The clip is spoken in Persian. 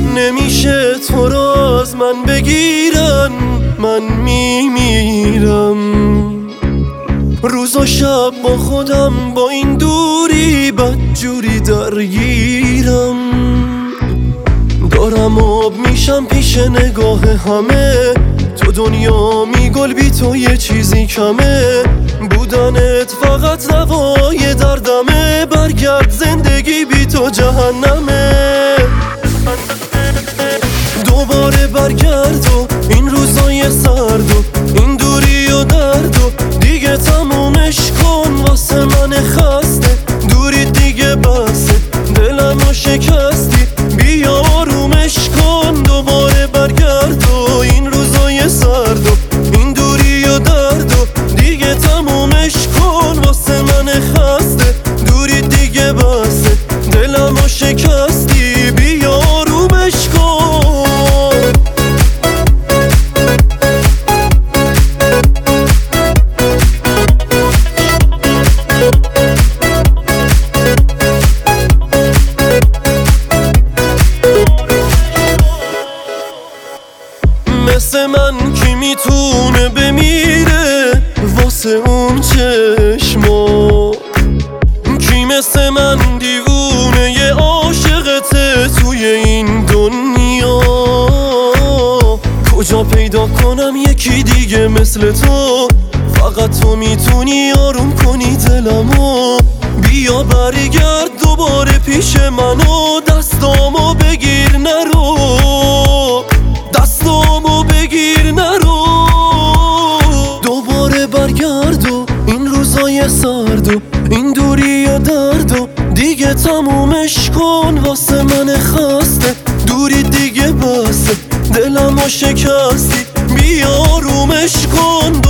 نمیشه تو را از من بگیرن، من میمیرم. روز و شب با خودم با این دوری بدجوری درگیرم. دارم آب میشم پیش نگاه همه، تو دنیا میگل بی تو یه چیزی کمه. بودنت فقط دوای دردمه، برگرد زندگی بی تو جهنمه. دوباره برگرد و این روزای سرد و این دوری و درد و دیگه تمومش کن واسه من خسته. دوری دیگه بسه، دلمو شکستی، بیا آرومش کن. دوباره برگرد و این روزای سرد و این دوری و درد و دیگه تمومش کن واسه من خسته. دوری دیگه بسه، دلمو شکستی، بیا آرومش کن. مثل من کی میتونه بمیره واسه اون چشما؟ کی مثل من دیوونه یه عاشقته توی این دنیا؟ کجا پیدا کنم یکی دیگه مثل تو؟ فقط تو میتونی آروم کنی دلمو. بیا برگرد دوباره پیش منو، دستامو بگیر نرو، دستامو بگیر نرو. دوباره برگرد و این روزای سرد و این دوری و درد و دیگه تمومش کن واسه من خسته. دوری دیگه بسه، دلمو شکستی، بیا آرومش کن.